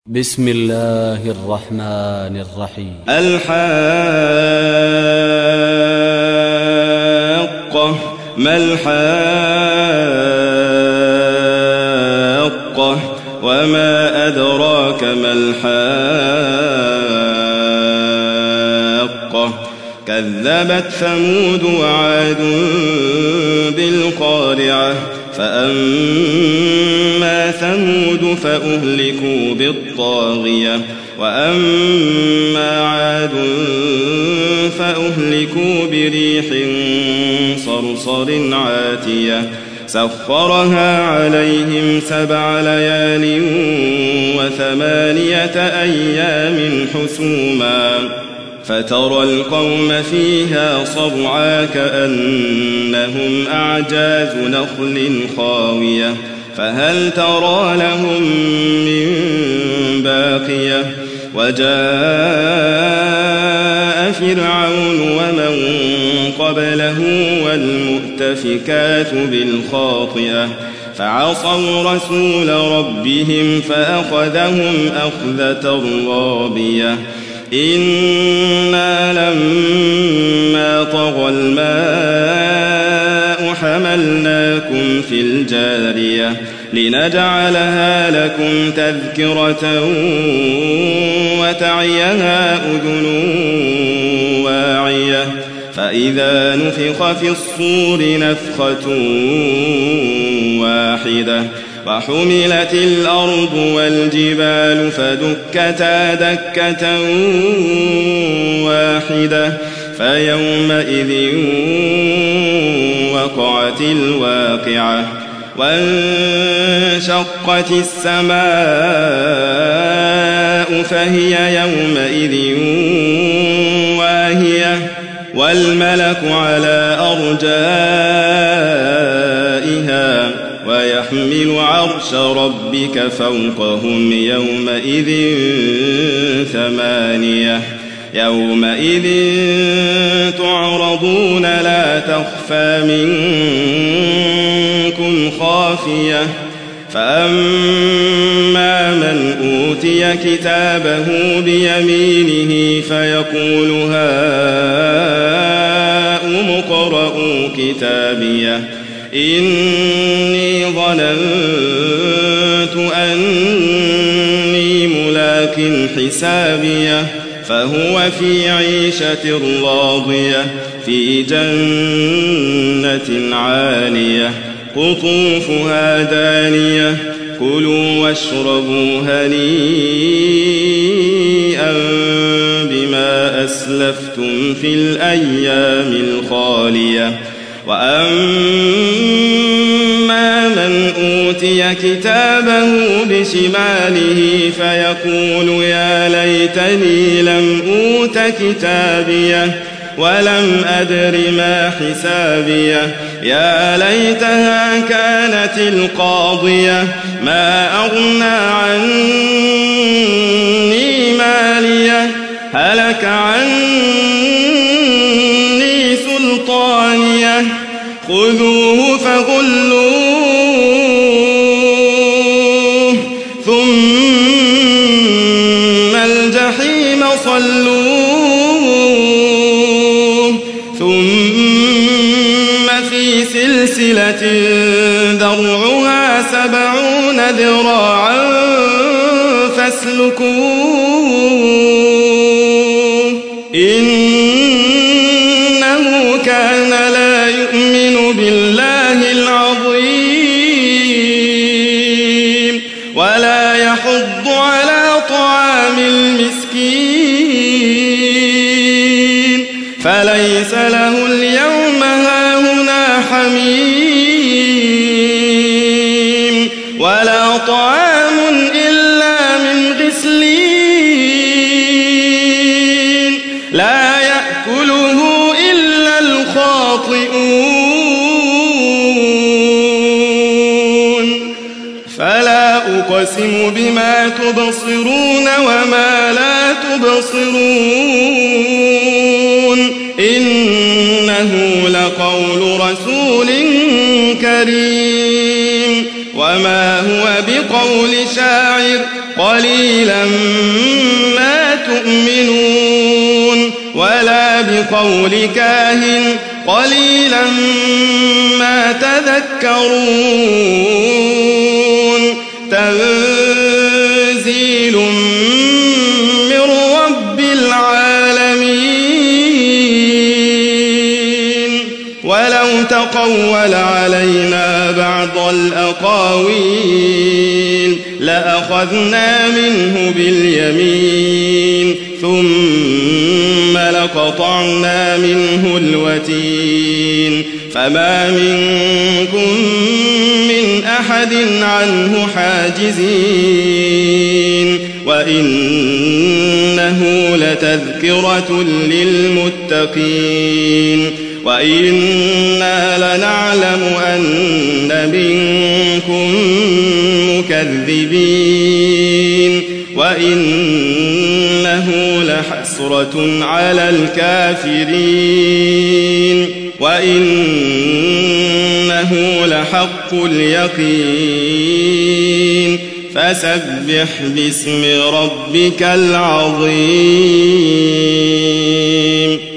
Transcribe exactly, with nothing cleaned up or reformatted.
بسم الله الرحمن الرحيم. الحاقة ما الحاقة وما أدراك ما الحاقة كذبت ثمود وعاد بالقارعة فأما ثمود فأهلكوا بالطاغية وأما عاد فأهلكوا بريح صرصر عاتية سخرها عليهم سبع ليال وثمانية أيام حسوما فترى القوم فيها صرعا كأنهم أعجاز نخل خاوية فهل ترى لهم من باقية وجاء فرعون ومن قبله والمؤتفكات بالخاطئة فعصوا رسول ربهم فأخذهم أخذة رابية إنا لما طغى الماء حملناكم في الجارية لنجعلها لكم تذكرة وتعيها أذن واعية فإذا نفخ في الصور نفخة واحدة وحملت الأرض والجبال فدكتا دكة واحدة فيومئذ وقعت الواقعة وانشقت السماء فهي يومئذ واهية والملك على أرجائها ويحمل عرش ربك فوقهم يومئذ ثمانية يومئذ تعرضون لا تخفى منكم خافية فأما من أوتي كتابه بيمينه فيقول هاؤم اقرءوا كتابيه إني ظننت أني ملاق حسابيه فهو في عيشة راضية في جنة عالية قطوفها دانية كلوا واشربوا هنيئا بما أسلفتم في الأيام الخالية وأما من أوتي كتابه بشماله فيقول يا ليتني لم أوت كتابيه ولم أدر ما حسابيه يا ليتها كانت القاضية ما أغنى عني ماليه هلك عني سلطانيه خذوه فغلوه ثم الجحيم صلوه ثم في سلسلة ذرعها سبعون ذراعا فاسلكوه إنه كان لا يؤمن بالله العظيم ولا يحض على طعام المسكين فليس له اليوم هاهنا حميم ولا طعام إلا من غسلين لا يأكله إلا الخاطئون فلا أقسم بما تبصرون وما لا تبصرون إنه لقول رسول كريم وما هو بقول شاعر قليلا ما تؤمنون ولا بقول كاهن قليلا ما تذكرون تنزيل من رب العالمين ولو تقول علينا بعض الأقاويل لأخذنا منه باليمين ثم لقطعنا منه الوتين فما منكم من أحد عنه حاجزين وإنه لتذكرة للمتقين وإنا لنعلم أن منكم مكذبين وإنه لحسرة على الكافرين وإنه لحق اليقين فسبح باسم ربك العظيم.